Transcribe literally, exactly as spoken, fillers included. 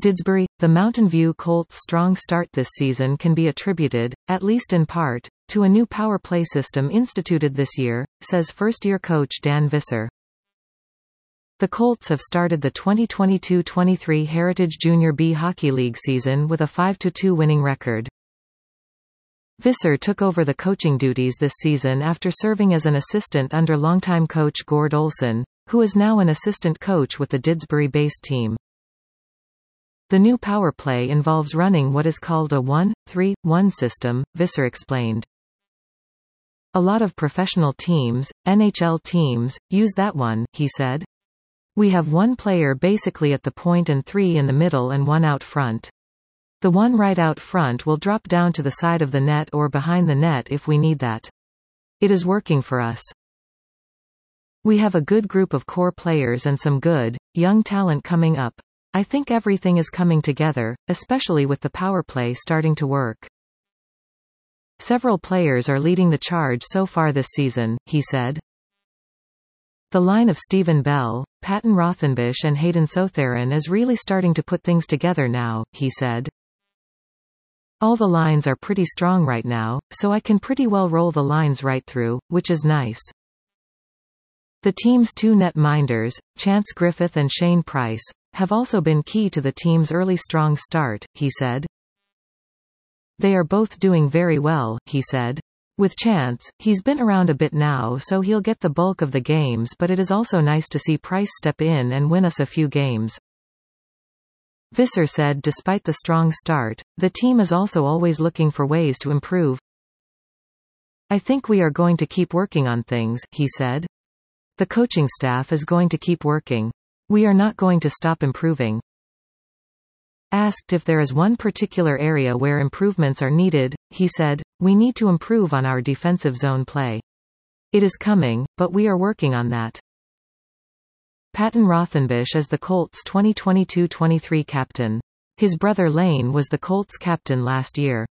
Didsbury. The Mountain View Colts' strong start this season can be attributed, at least in part, to a new power play system instituted this year, says first-year coach Dan Visser. The Colts have started the twenty twenty-two twenty-three Heritage Junior B Hockey League season with a five to two winning record. Visser took over the coaching duties this season after serving as an assistant under longtime coach Gord Olson, who is now an assistant coach with the Didsbury-based team. The new power play involves running what is called a one three one system, Visser explained. A lot of professional teams, N H L teams, use that one, he said. We have one player basically at the point and three in the middle and one out front. The one right out front will drop down to the side of the net or behind the net if we need that. It is working for us. We have a good group of core players and some good, young talent coming up. I think everything is coming together, especially with the power play starting to work. Several players are leading the charge so far this season, he said. The line of Stephen Bell, Patton Rothenbush and Hayden Sotheran is really starting to put things together now, he said. All the lines are pretty strong right now, so I can pretty well roll the lines right through, which is nice. The team's two net minders, Chance Griffith and Shane Price, have also been key to the team's early strong start, he said. They are both doing very well, he said. With Chance, he's been around a bit now so he'll get the bulk of the games, but it is also nice to see Price step in and win us a few games. Visser said despite the strong start, the team is also always looking for ways to improve. I think we are going to keep working on things, he said. The coaching staff is going to keep working. We are not going to stop improving. Asked if there is one particular area where improvements are needed, he said, we need to improve on our defensive zone play. It is coming, but we are working on that. Patton Rothenbush is the Colts' twenty twenty-two twenty-three captain. His brother Lane was the Colts captain last year.